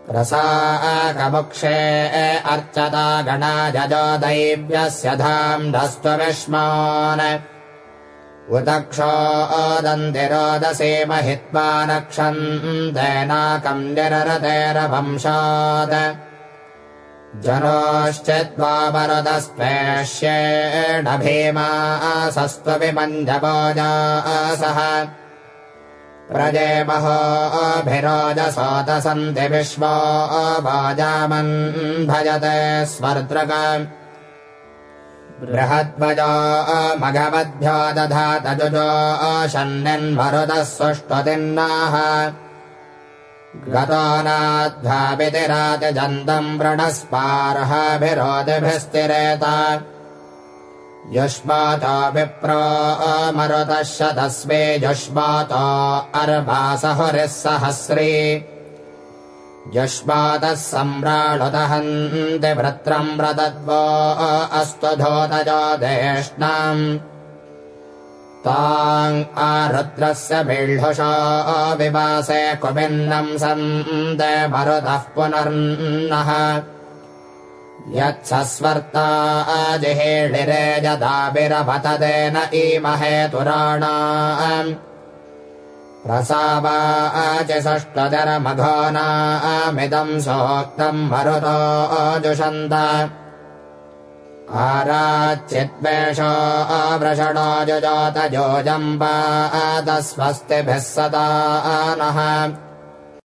प्रसाकमुक्षे अर्चता गणाजजो दैव्यस्य धाम्नस्त्वमिष्मान् उतक्षो ओदन्ति रोदसी महित्वा नक्षन्तेनाकम् निररतेरवंशात् जनोश्चित्वा मरुतस्त्वेष्येण भीमासस्त्वविमञ्जभोजासः प्रजे महोभिरोजसोतसन्ति विश्वो वाजामन् भजते स्वर्द्रक बृहद्वजो मघवद्भ्यो दधात जुजो शन्निन्मरुतः सुष्ठुतिन्नाः गतो नाध्वाभितिरातिजन्तम् वृणस्पार्हाभिरोधिभिस्तिरेत युष्मातो विप्रो मरुतः शतस्वे युष्मातो अर्भासहुरिः सहस्री युष्मातः सम्राळुदहन्ति वृत्रम् व्रतद्वो अस्तु धोतजो देष्णाम् ताम् आरुद्रस्य बिल्हुषो विवासे कुमिन्नम् सन्ते मरुतः पुनर्नः यत्सस्वर्ता जिहेळिरे यदाभिरभतदेन ईमहे तुराणाम् प्रसावाचि षष्टजरमघोनामिदम् सोक्तम् मरुतो जुषन्त आराच्चिद्वेषो वृषणो जुजोत जोजम्बात स्वस्तिभिः सदा नः